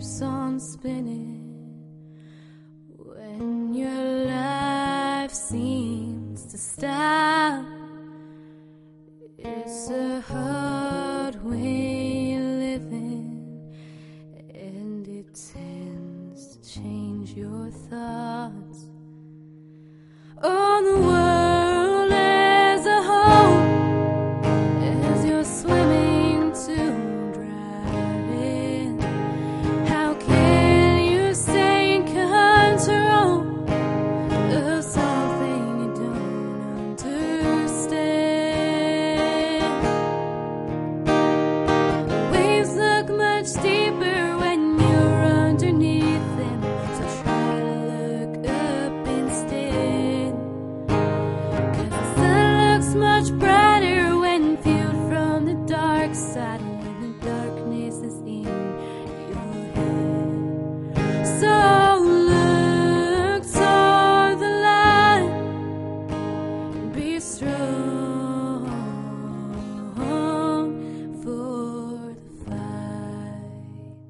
keeps on spinning when your life seems to stop. It's a hard way of living, and it tends to change your thoughts on the world as a whole. As you're swimming to drown, how can you stay in control of something you don't understand? Waves look much deeper when you're underneath them, so try to look up instead. 'Cause the sun looks much brighter when viewed from the dark side, when the darkness is in your head. So look toward the light and be strong for the fight.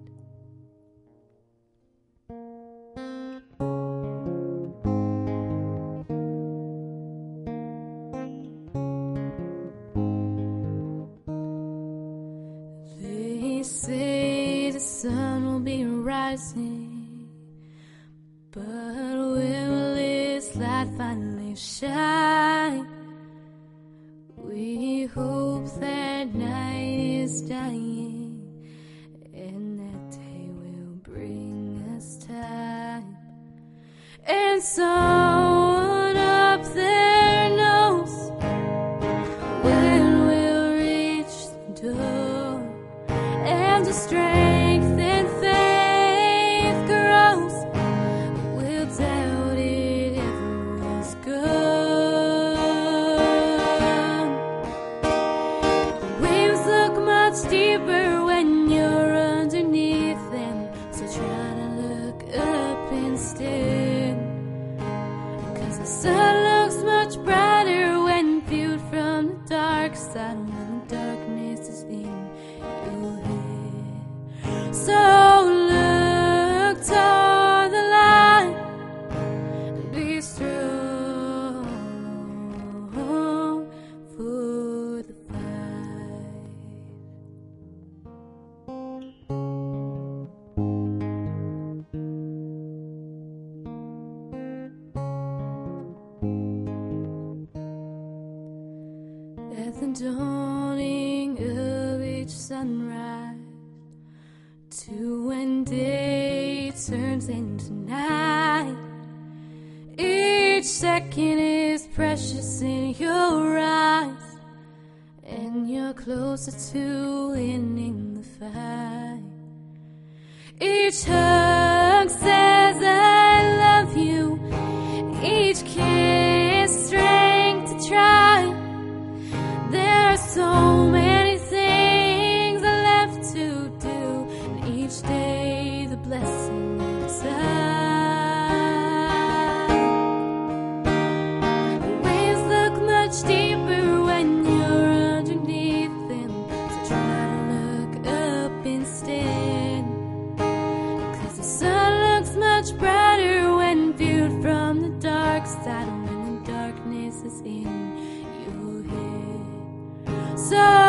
They say the sun will be rising, but will its light finally shine? We hope that night is dying, and that day will bring us time. And someone up there knows when we'll reach the door, and the strength and faith grows. We'll doubt it ever was gone. The waves look much deeper when you're underneath them, so try to look up instead. 'Cause the sun looks much brighter when viewed from the dark side, when the darkness is in your head. So look toward the light and be strong for the fight. At the dawning of each sunrise, to when day turns into night, each second is precious in your eyes, and you're closer to winning the fight. Each hug says I love you, each kiss strength to try. There are so many things I left to do, and each day the blessing inside. The waves look much deeper when you're underneath them, so try to look up instead. 'Cause the sun looks much brighter when viewed from the dark side, when the darkness is in your head. So